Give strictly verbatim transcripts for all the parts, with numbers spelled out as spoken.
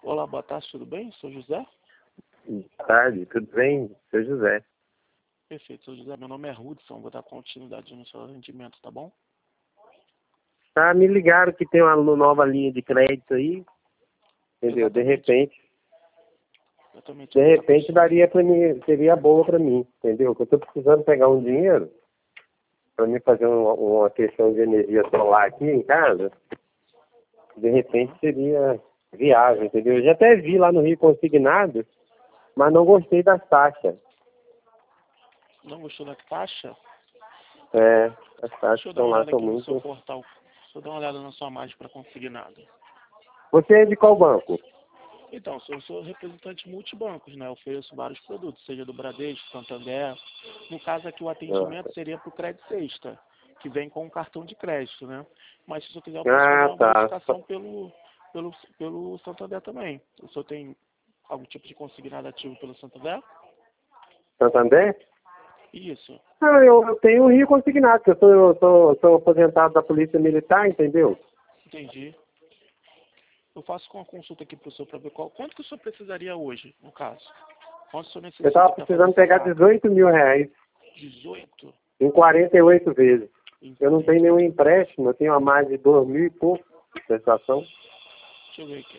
Olá, boa tarde, tudo bem? Sou José? Boa tarde, tudo bem? Sou José. Perfeito, sou José. Meu nome é Hudson, vou dar continuidade no seu rendimento, tá bom? Tá, me ligaram que tem uma nova linha de crédito aí, entendeu? De Exatamente. repente, Exatamente. de vou dar repente daria para mim, seria boa para mim, entendeu? Porque eu tô precisando pegar um dinheiro para mim fazer uma, uma questão de energia solar aqui em casa. De repente seria viável, entendeu? Eu já até vi lá no Rio consignado, mas não gostei das taxas. Não gostou da taxa? É, as taxas Deixa eu dar estão uma lá, olhada estão aqui no seu muito... portal. Deixa eu dar uma olhada na sua margem para conseguir nada. Você é de qual banco? Então, eu sou representante multibancos, né? Eu ofereço vários produtos, seja do Bradesco, Santander. No caso aqui, o atendimento seria para o Crédito Sexta, que vem com um cartão de crédito, né? Mas se o senhor quiser, eu posso fazer Ah, uma tá. verificação pelo, pelo, pelo Santander também. O senhor tem algum tipo de consignado ativo pelo Santander? Santander? Isso. Não, eu, eu tenho o Rio consignado, porque eu sou, eu sou, sou aposentado da Polícia Militar, entendeu? Entendi. Eu faço uma consulta aqui para o senhor para ver qual, quanto que o senhor precisaria hoje, no caso. Quanto o senhor Eu necessita estava para fazer precisando esse pegar saque? dezoito mil reais dezoito? em quarenta e oito vezes. Eu não tenho Entendi. nenhum empréstimo, eu tenho a mais de dois mil e pouco de prestação. Deixa eu ver aqui.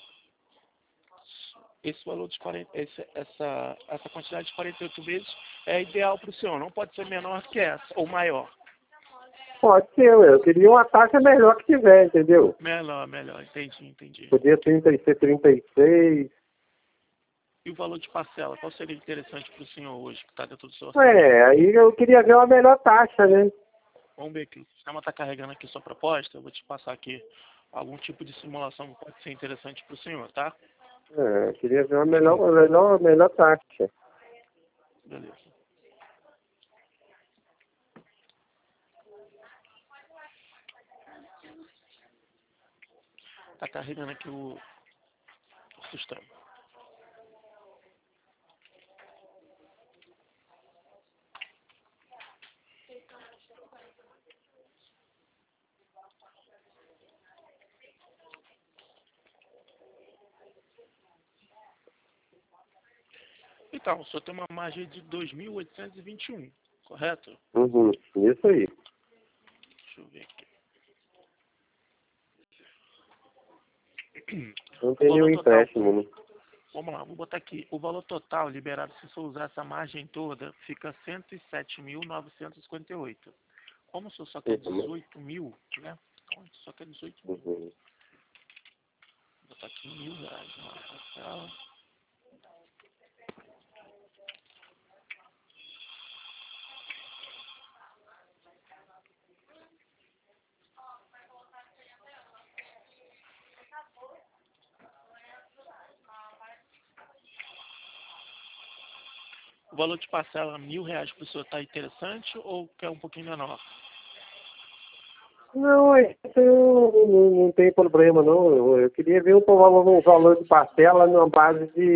Esse valor de quarenta, esse, essa, essa quantidade de quarenta e oito vezes é ideal para o senhor. Não pode ser menor que essa, ou maior. Pode ser, eu queria uma taxa melhor que tiver, entendeu? Melhor, melhor. Entendi, entendi. Podia trinta e seis, trinta e seis. E o valor de parcela, qual seria interessante para o senhor hoje, que está dentro do seu orçamento? É, aí eu queria ver uma melhor taxa, né? Vamos ver aqui. O sistema está carregando aqui sua proposta. Eu vou te passar aqui algum tipo de simulação que pode ser interessante para o senhor, tá? É, eu queria ver uma melhor, uma melhor, melhor taxa. Beleza. Está carregando aqui o, o sistema. Então, o senhor tem uma margem de dois mil oitocentos e vinte e um, correto? Uhum, isso aí. Deixa eu ver aqui. Não O tem nenhum valor total, empréstimo, né? vamos lá, vou botar aqui. O valor total liberado, se você usar essa margem toda, fica cento e sete mil novecentos e cinquenta e oito. Como o senhor só quer dezoito mil, né? Então, só quer dezoito mil. Uhum. Vou botar aqui mil reais na parcela. O valor de parcela, mil reais para o senhor, está interessante ou quer um pouquinho menor? Não, isso não, não, não tem problema, não. Eu, eu queria ver o valor, o valor de parcela numa base de,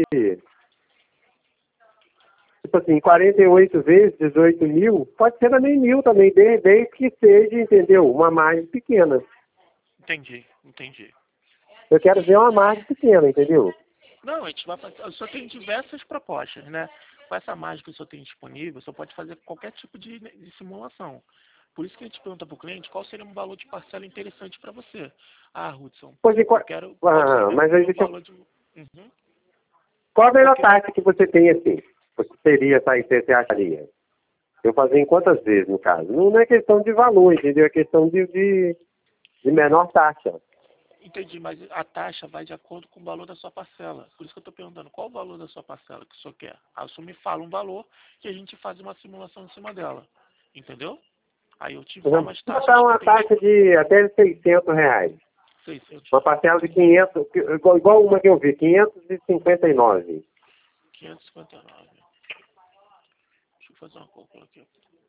tipo assim, quarenta e oito vezes dezoito mil, pode ser também mil também, desde, desde que seja, entendeu? Uma margem pequena. Entendi, entendi. Eu quero ver uma margem pequena, entendeu? Não, a gente vai fazer. O senhor tem diversas propostas, né? Com essa margem que o senhor tem disponível, o senhor pode fazer qualquer tipo de, de simulação. Por isso que a gente pergunta para o cliente qual seria um valor de parcela interessante para você. Ah, Hudson, Pois, eu qual, quero. Qual ah, seria mas o aí meu deixa eu, valor de. Uhum. qual a melhor Porque taxa que você tem assim? Você teria, tá, você acharia? Eu fazer em quantas vezes, no caso? Não é questão de valor, entendeu? É questão de, de, de menor taxa. entendi, mas a taxa vai de acordo com o valor da sua parcela. Por isso que eu estou perguntando qual o valor da sua parcela que o senhor quer. Aí o senhor me fala um valor e a gente faz uma simulação em cima dela. Entendeu? Aí eu te Vamos informo as taxas botar que eu uma tenho taxa disponível. de até seiscentos reais. seiscentos. Uma parcela de quinhentos, que- igual, igual uma que eu vi, quinhentos e cinquenta e nove. quinhentos e cinquenta e nove. Deixa eu fazer uma cálculo aqui.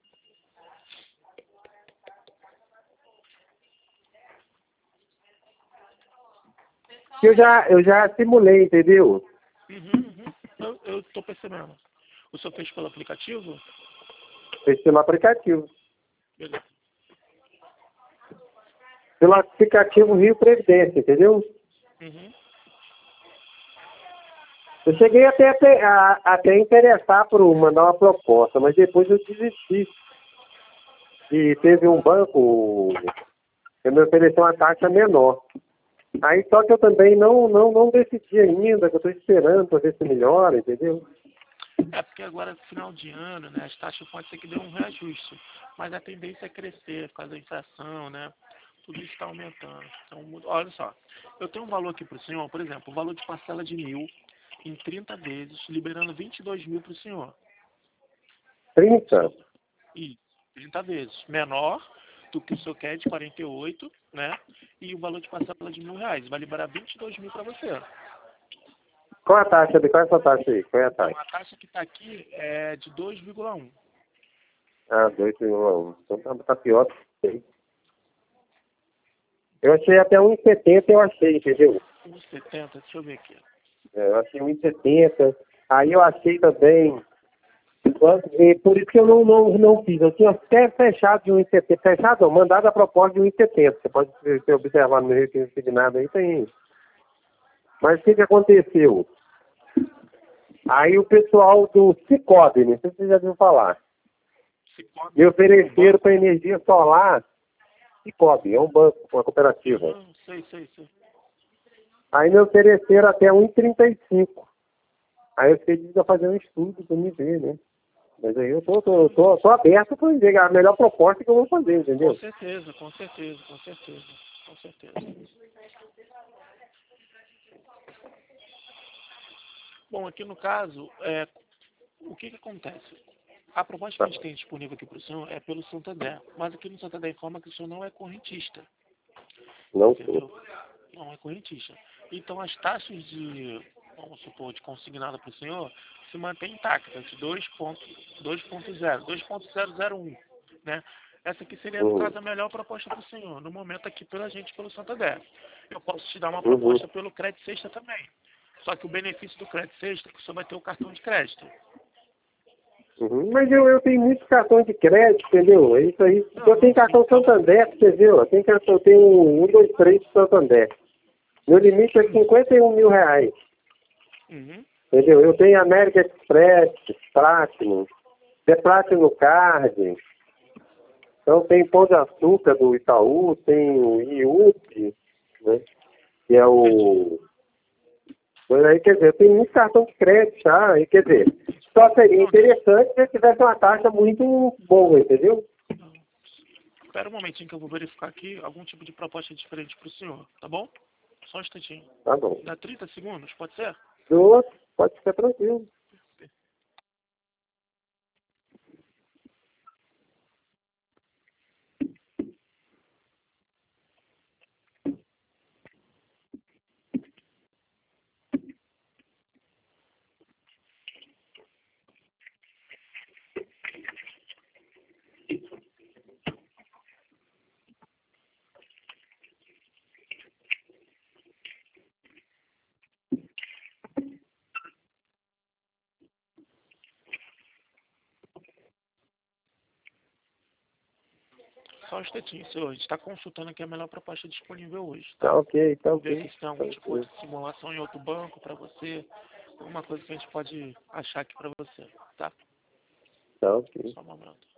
Que eu já, eu já simulei, entendeu? Uhum, uhum. Eu, eu tô percebendo. O senhor fez pelo aplicativo? Fez pelo aplicativo. Beleza. Pelo aplicativo Rio Previdência, entendeu? Uhum. Eu cheguei até, até, a, até interessar por mandar uma proposta, mas depois eu desisti. E teve um banco que me ofereceu uma taxa menor. Aí só que eu também não, não, não decidi ainda, que eu estou esperando para ver se melhora, entendeu? É porque agora, no final de ano, né, as taxas pode ser que dê um reajuste, mas a tendência é crescer por causa da inflação, né? Tudo isso está aumentando. Então, olha só, eu tenho um valor aqui para o senhor, por exemplo, o valor de parcela de mil em trinta vezes, liberando vinte e dois mil para o senhor. trinta? E trinta vezes. Menor do que o senhor quer de quarenta e oito, né? E o valor de parcela de mil reais. Vai liberar vinte e dois mil para você. Qual a taxa? De, qual é essa taxa aí? Qual é a taxa? Então, a taxa que está aqui é de dois vírgula um. Ah, dois vírgula um. Então tá, tá pior que isso. Eu achei até um e setenta, eu achei, entendeu? um vírgula setenta, deixa eu ver aqui. É, eu achei um e setenta. Aí eu achei também. E por isso que eu não, não, não fiz. Eu tinha até fechado de um e setenta. Fechado não, mandado a proposta de um e setenta. Você pode ter observar no meu registro signado aí, tem. Mas o que, que aconteceu? Aí o pessoal do Cicobi, não sei se você já viu falar, Cicobi, me um ofereceram banco? para energia solar. Cicobi, é um banco, uma cooperativa. Não, sei, sei, sei. Aí me ofereceram até um e trinta e cinco. Aí eu fiquei de fazer um estudo para me ver, né? Mas aí eu tô, tô, tô, tô aberto para ver a melhor proposta que eu vou fazer, Com entendeu? certeza, com certeza, com certeza, com certeza. Bom, aqui no caso, é, o que que acontece? A proposta que a Tá. gente tem disponível aqui para o senhor é pelo Santander, mas aqui no Santander informa que o senhor não é correntista, Não entendeu? sou. Não é correntista. Então as taxas de, vamos supor, de consignado para o senhor se mantém intactas, de dois ponto zero, dois ponto zero zero um, né? Essa aqui seria, no Uhum. caso, a melhor proposta para o senhor, no momento aqui pela gente, pelo Santander. Eu posso te dar uma Uhum. proposta pelo Crédito Sexta também. Só que o benefício do Crédito Sexta é que o senhor vai ter o cartão de crédito. Uhum. Mas eu, eu tenho muitos cartões de crédito, entendeu? É isso aí. Não, Eu tenho não, sim, cartão então. Santander, você viu? Eu tenho cartão, eu tenho um, um, dois, três Santander. Meu limite é cinquenta e um mil reais. Uhum. Entendeu? Eu tenho América Express, Platinum, The Platinum Card. Então tem Pão de Açúcar do Itaú, tem o I U P, né? Que é Entendi. o. Mas aí, quer dizer, eu tenho muito cartão de crédito, tá? Aí, quer dizer, só seria Não, deixa. interessante se tivesse uma taxa muito boa, entendeu? Espera um momentinho que eu vou verificar aqui algum tipo de proposta diferente para o senhor, tá bom? Só um instantinho. Tá bom. Dá trinta segundos, pode ser? Do pode ficar tranquilo. Só um instantinho, senhor. A gente está consultando aqui a melhor proposta disponível hoje, Tá tá? ok, tá Vamos ver ok. aqui se tem Tá algum tipo ok. de simulação em outro banco para você. Alguma coisa que a gente pode achar aqui para você, tá? Tá ok. Só um momento.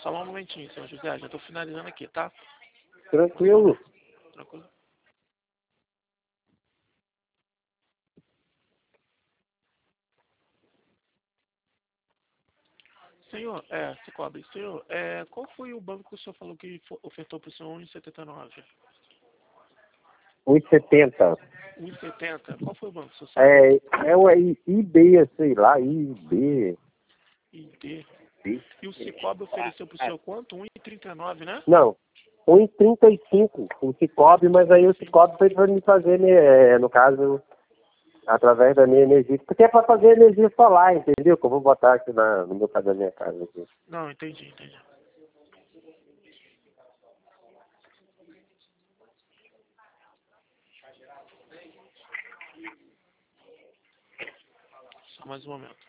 Só um momentinho, senhor José. Já estou finalizando aqui, tá? Tranquilo. Tranquilo. Senhor, é, se cobre. Senhor, é, qual foi o banco que o senhor falou que fo- ofertou para o senhor um vírgula setenta e nove? um e setenta. um vírgula setenta? Qual foi o banco, o senhor sabe? É, é o I- IB, sei lá, IB. I D. E o Cicobi ofereceu para o senhor quanto? um vírgula trinta e nove, né? Não, um e trinta e cinco o Cicobi, mas aí o Cicobi foi para me fazer, né, é, no caso, através da minha energia, porque é para fazer energia solar, entendeu? Que eu vou botar aqui na, no meu caso da minha casa. Aqui. Não, entendi, entendi. Só mais um momento.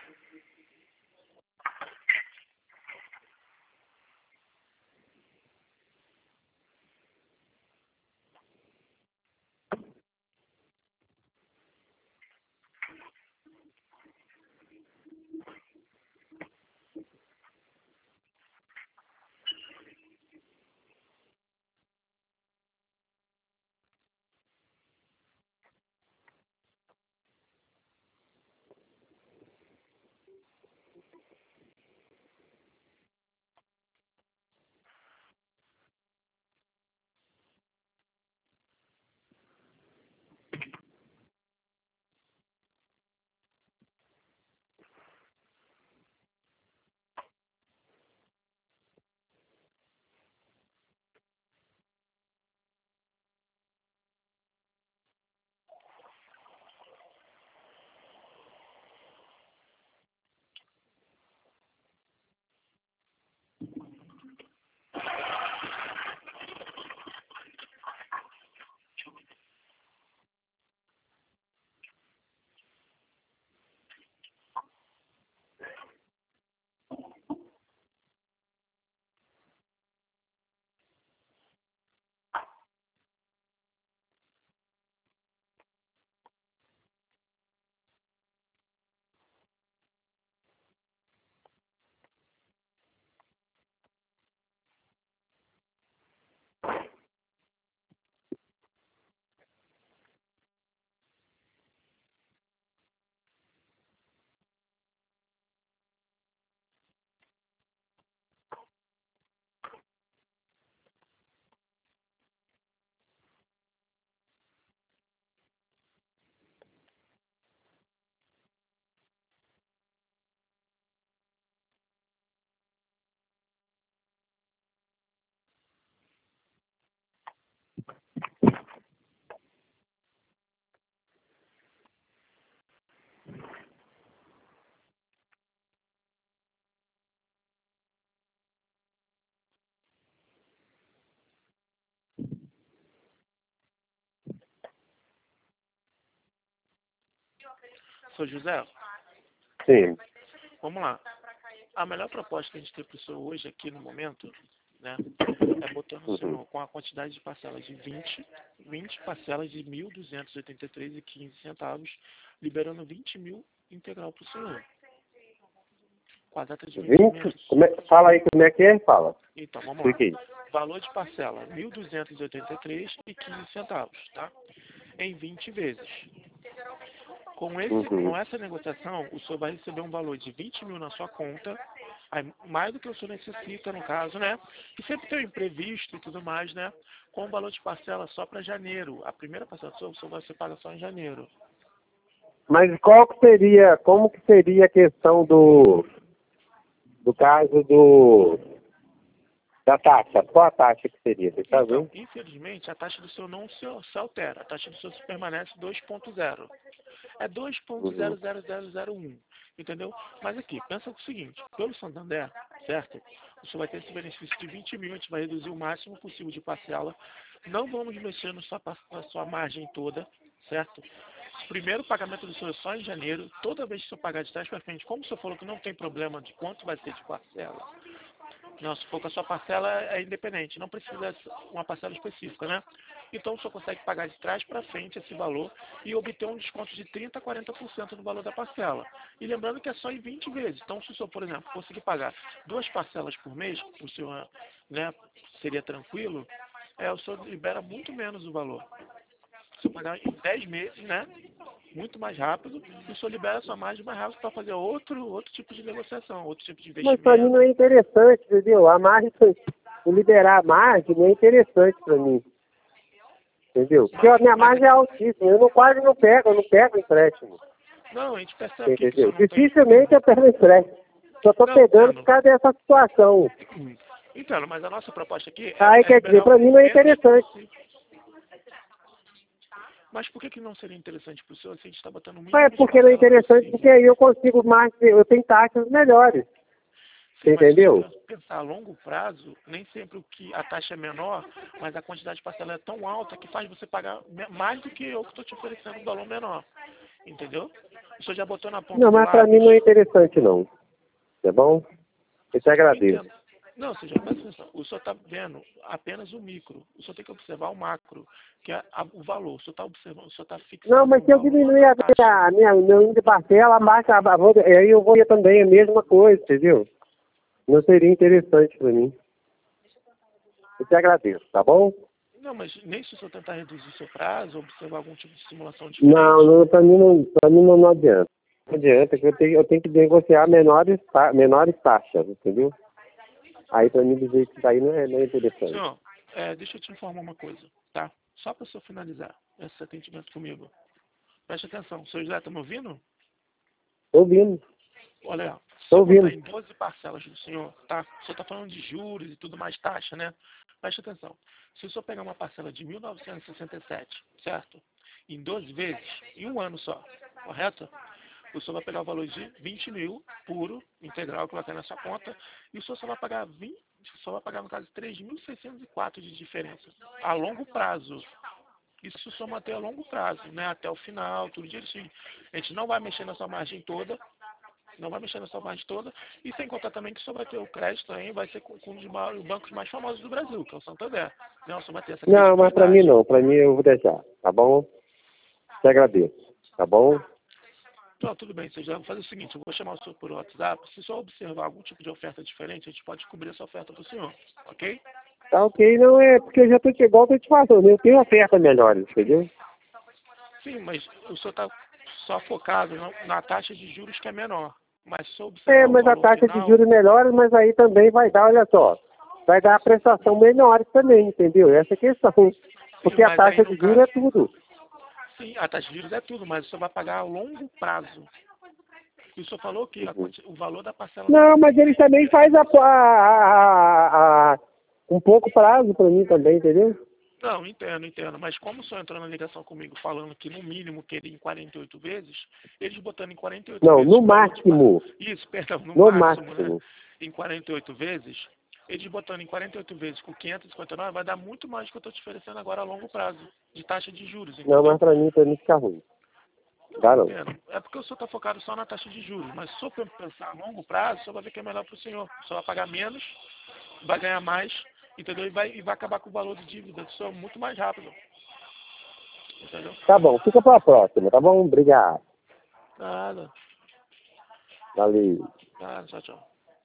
Senhor José, Sim. vamos lá. A melhor proposta que a gente tem para o senhor hoje, aqui no momento, né, é botando o senhor com a quantidade de parcelas de vinte, vinte parcelas de mil duzentos e oitenta e três reais e quinze centavos, liberando vinte mil integral para o senhor. Com a data de vencimento. vinte? Como é, fala aí como é que é, fala. Então, vamos lá. Explique. Valor de parcela, mil duzentos e oitenta e três reais e quinze centavos, tá? Em vinte vezes. Com, esse, Uhum. com essa negociação, o senhor vai receber um valor de vinte mil na sua conta, aí, mais do que o senhor necessita, no caso, né? E sempre tem um imprevisto e tudo mais, né? Com o valor de parcela só para janeiro. A primeira parcela do senhor, o senhor vai ser paga só em janeiro. Mas qual que seria, como que seria a questão do, do caso do, da taxa? Qual a taxa que seria? Você sabe? Então, infelizmente, a taxa do senhor não se, se altera. A taxa do senhor permanece dois ponto zero. É dois ponto zero zero zero zero um, entendeu? Mas aqui, pensa o seguinte, pelo Santander, certo? O senhor vai ter esse benefício de vinte mil, a gente vai reduzir o máximo possível de parcela. Não vamos mexer na sua, na sua margem toda, certo? O primeiro pagamento do senhor é só em janeiro. Toda vez que o senhor pagar de trás para frente, como o senhor falou que não tem problema de quanto vai ser de parcela, Não, se for que a sua parcela é independente, não precisa de uma parcela específica, né? Então o senhor consegue pagar de trás para frente esse valor e obter um desconto de trinta a quarenta por cento no valor da parcela. E lembrando que é só em vinte vezes. Então se o senhor, por exemplo, conseguir pagar duas parcelas por mês, o senhor, né, seria tranquilo, é, o senhor libera muito menos o valor. Se eu pagar em dez meses, né? Muito mais rápido, e o senhor libera a sua margem mais rápido para fazer outro, outro tipo de negociação, outro tipo de Mas para mim investimento. não é interessante, entendeu? A margem, o liberar a margem não é interessante para mim. Entendeu? Porque a minha margem é altíssima, eu não, quase não pego, eu não pego empréstimo. Não, a gente percebe que o Entendeu? senhor não tem. Dificilmente eu pego empréstimo. Só estou Não, pegando por entendo. causa dessa situação. Entendo, mas a nossa proposta aqui é, Aí é quer dizer, liberar para o mim não é menos interessante. possível. Mas por que, que não seria interessante para o senhor se a gente está botando o Mas é mínimo de porque não é parcela interessante, porque possível? aí eu consigo mais, eu tenho taxas melhores. Sim, Você mas se entendeu? você pensar a longo prazo, nem sempre o que a taxa é menor, mas a quantidade de parcela é tão alta que faz você pagar me- mais do que eu que estou te oferecendo um valor menor. Entendeu? O senhor já botou na ponta Não, do mas para mim lápis. não é interessante não. Tá bom? Eu te agradeço. Entendo. Não, ou seja, presta atenção. O senhor está vendo apenas o micro. O senhor tem que observar o macro, que é a- o valor. O senhor está observando, o senhor está Não, fixando mas no se eu valor diminuir da a taxa. minha, a minha, meu índice de parcela, a marca, a- vou- aí eu vou ir também, a mesma coisa, entendeu? Não seria interessante para mim. Eu te agradeço, tá bom? Não, mas nem se o senhor tentar reduzir seu prazo, observar algum tipo de simulação Não, diferente. não para mim, não, pra mim não, não adianta. Não adianta, que eu tenho, eu tenho que negociar menores, ta- menores taxas, entendeu? Aí para mim dizer que isso aí não é, não é interessante. Senhor, é, deixa eu te informar uma coisa, tá? Só para o senhor finalizar esse atendimento comigo. Preste atenção. O senhor José está me ouvindo? Tô ouvindo, Olha, se tô eu botar ouvindo. em doze parcelas do senhor, tá? O senhor está falando de juros e tudo mais taxa, né? Preste atenção. Se o senhor pegar uma parcela de mil novecentos e sessenta e sete, certo? Em doze vezes, em um ano só, correto? O senhor vai pegar o valor de vinte mil, puro, integral, que vai cair na sua conta, e o senhor só vai pagar vinte, só vai pagar, no caso, três mil seiscentos e quatro de diferença, a longo prazo. Isso se o senhor manter a longo prazo, né? Até o final, tudo direitinho. A gente não vai mexer na sua margem toda, não vai mexer na sua margem toda, e sem contar também que o senhor vai ter o crédito também, vai ser com, com um dos maiores, bancos mais famosos do Brasil, que é o Santander. Né? O senhor vai ter essa Não, mas para mim credibilidade. não, para mim eu vou deixar, tá bom? Te agradeço, tá bom? Não, tudo bem, você já vai fazer o seguinte, eu vou chamar o senhor por WhatsApp, se o senhor observar algum tipo de oferta diferente, a gente pode cobrir essa oferta para o senhor, ok? Tá ok, não é, porque eu já tô igual eu tô te falando, eu tenho oferta melhor, entendeu? Sim, mas o senhor está só focado na, na taxa de juros que é menor, mas se o senhor É, observar o mas a valor taxa de final, juros melhor, mas aí também vai dar, olha só, vai dar a prestação melhor também, entendeu? Essa é a questão. sim, Porque a mas aí taxa no de juros é caso, tudo. sim, a taxa de juros é tudo, mas o senhor vai pagar a longo prazo. E o senhor falou que a Uhum. quanti- o valor da parcela não vai Não, ser mas eles sempre. também fazem a, a, a, a- um pouco prazo para mim também, entendeu? Não, entendo, entendo. Mas como o senhor entrou na ligação comigo falando que no mínimo queria em quarenta e oito vezes, eles botando em quarenta e oito Não, vezes no o valor de par- máximo, isso, perdão, no no máximo, né? máximo. Em quarenta e oito vezes, eles botando em quarenta e oito vezes com quinhentos e cinquenta e nove vai dar muito mais do que eu estou te oferecendo agora a longo prazo, de taxa de juros, Não, mas entendeu? para mim, para mim fica ruim. Não, Dá não. entendo. É porque o senhor está focado só na taxa de juros, mas se o senhor pensar a longo prazo, o senhor vai ver que é melhor para o senhor. O senhor vai pagar menos, vai ganhar mais, entendeu? E vai, e vai acabar com o valor de dívida do senhor muito mais rápido, entendeu? Tá bom, fica para a próxima, tá bom? Obrigado. Nada, Valeu. nada, tchau, tchau.